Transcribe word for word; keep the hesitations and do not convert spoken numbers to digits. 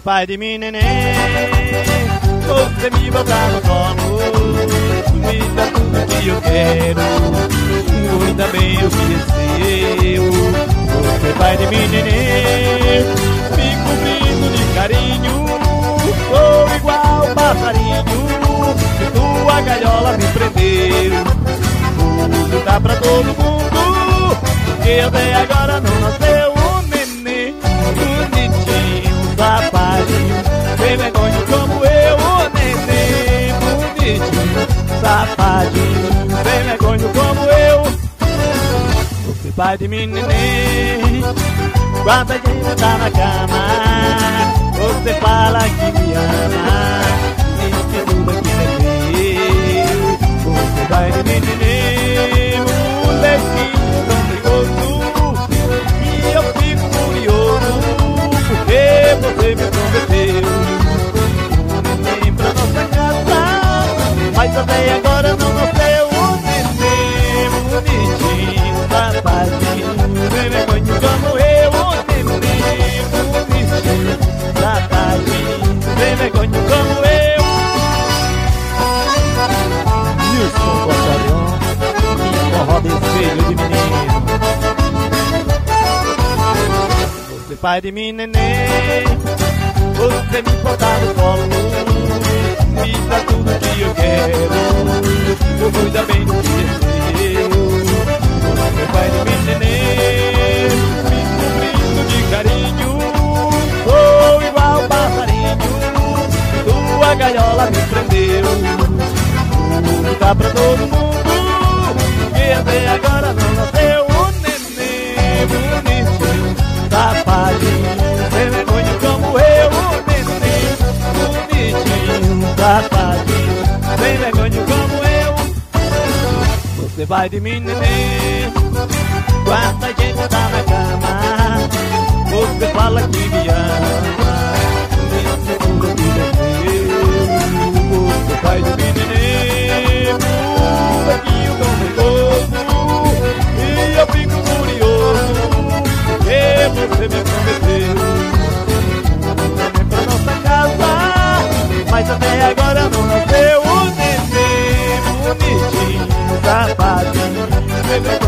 pai de mim, neném, você me botar no colo, me dá tudo que eu quero, cuida bem o que é seu. Você pai de mim, neném, me cobrindo de carinho, sou igual passarinho, se tua gaiola me prendeu. Tudo tá pra todo mundo, que eu dei agora não nasceu um nenê bonitinho, safadinho, sem vergonha como eu, o nenê bonitinho, safadinho, sem vergonha como eu. Você pai de mim, nenê, quando a gente tá na cama, você fala que me ama, diz que tudo aqui é meu. Você pai de mim, nenê, molequinho tão perigoso, e eu fico curioso, porque você me prometeu um neném pra nossa casa, mas até agora não nasceu um neném bonitinho, safadinho, sem vergonha como eu, um neném bonitinho, safadinho, sem vergonha como eu. Wilson Bocharion, que forró desejo de menino. Você pai de mim, neném, você me botar no colo, me dá tudo que eu quero, cuida bem do que é seu. Você pai de mim, neném, me cobrindo de carinho, sou igual passarinho, tua gaiola me prendeu. Tá pra todo mundo, que até agora não nasceu um neném bonitinho, safadinho, sem vergonha como eu, um neném bonitinho, safadinho, sem vergonha como eu. Você vai de mim, neném, quando a gente tá na cama, você fala que me ama, isso tudo que é meu. Você vai de mim, neném, molequinho tão nervoso, e eu fico curioso, que você me prometeu um neném pra nossa casa, mas até agora não nasceu um neném bonitinho, safadinho,